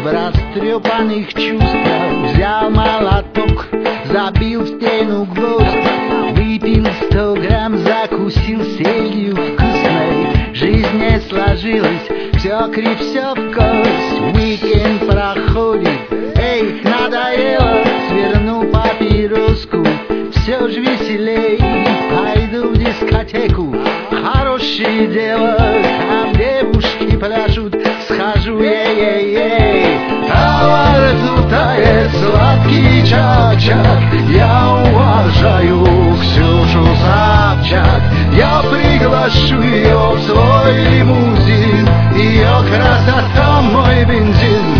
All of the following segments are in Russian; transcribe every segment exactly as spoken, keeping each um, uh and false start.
в растрепанных чувствах взял молоток, забил в стену гвоздь, выпил сто грамм, закусил селью вкусной. Жизнь не сложилась, все крив, все в кость. Уикенд проходит, эй, надоело, сверну папироску, все ж веселей. Пойду в дискотеку, хорошее дело, там девушки пляшут, схожу, ей-ей-ей. А во рту тает сладкий чак-чак, я уважаю Ксюшу Собчак. Я приглашу ее в свой лимузин, ее красота мой бензин.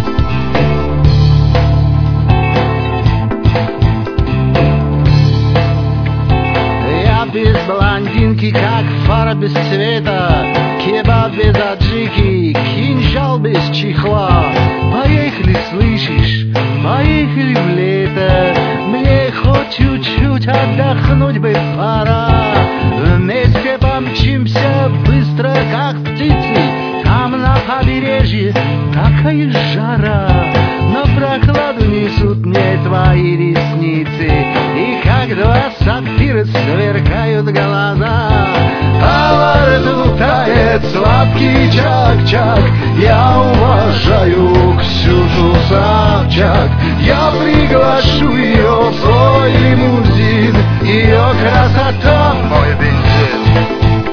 Я без блондинки, как фара без цвета, кебаб без аджики, кинжал без чехла. Поехали, слышишь, поехали в лето, мне хоть чуть-чуть отдохнуть бы пора. Вместе помчимся быстро, как птицы, там на побережье такая жара. Но прохладу несут мне твои ресницы, и как два сапфира сверкают глаза. А во рту тает сладкий чак-чак, я уважаю Ксюшу Собчак. Я приглашу ее в свой лимузин, ее красота мой бензин.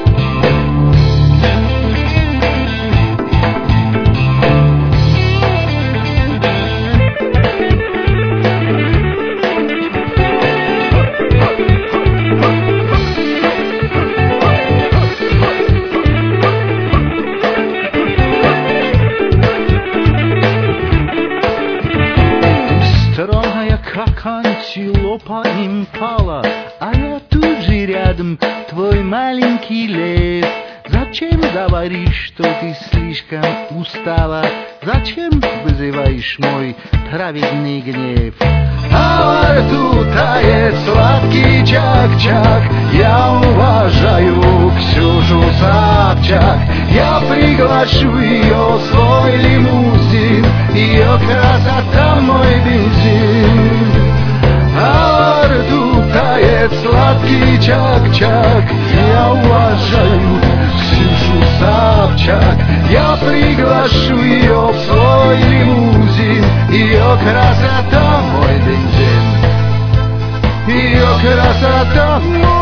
Стройная, как антилопа импала, а я тут же рядом, твой маленький лев. Зачем говоришь, что ты слишком устала? Зачем вызываешь мой праведный гнев? А во рту тает сладкий чак-чак, я уважаю Ксюшу Собчак. Я приглашу ее в свой лимузин, ее красота мой бензин. А во рту тает сладкий чак-чак, я уважаю Ксюшу Собчак. Я приглашу ее в свой лимузин, ее красота мой бензин, ее красота мой